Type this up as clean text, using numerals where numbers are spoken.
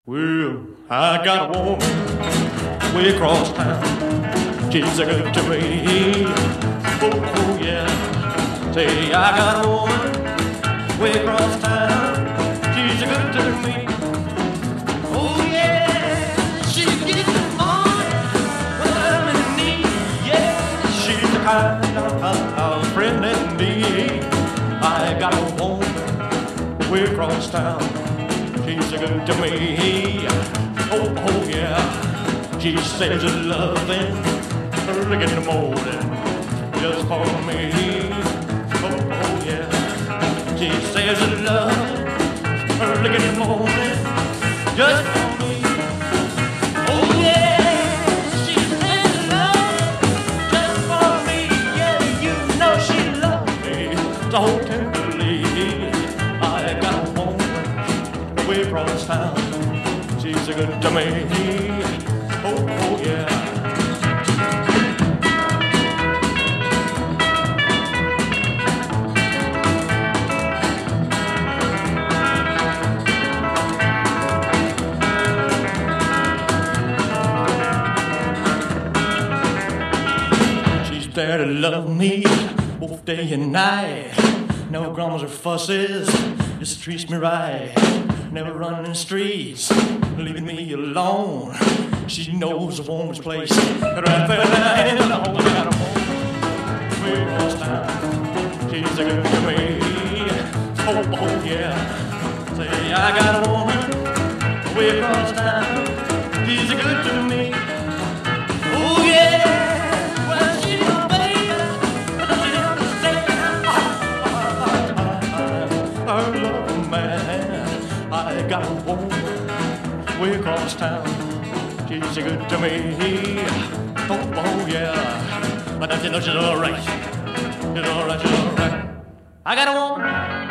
Well, I got a woman way across town. She's a good to me. Oh, yeah. Say, I got a woman way across town. She's a good to me. Oh, yeah. She gets on when I'm in need. Yeah, she's the kind of friend in need. I got a woman way across town. She's a good to me. Oh, yeah. She says her loving early in the morning just for me. Oh, yeah. She says her loving early in the morning just for me. Oh, yeah. She says her love just for me. Yeah, you know she loves me so tenderly. I got a woman way across town. She's a good to me. Oh, yeah. She's there to love me both day and night. No grumbles or fusses, just treats me right. Never running the streets, leaving me alone. She knows a woman's place right there in the hole. I got a woman way across town. She's a good to me. Oh, yeah. Say, I got a woman way across town. She's a good to me. Oh, yeah. Well, she don't baby, but she understand. Her love, man. I got a woman way across town. She's a good to me. Oh, yeah. But I know she's all right. She's all right, she's all right. I got a woman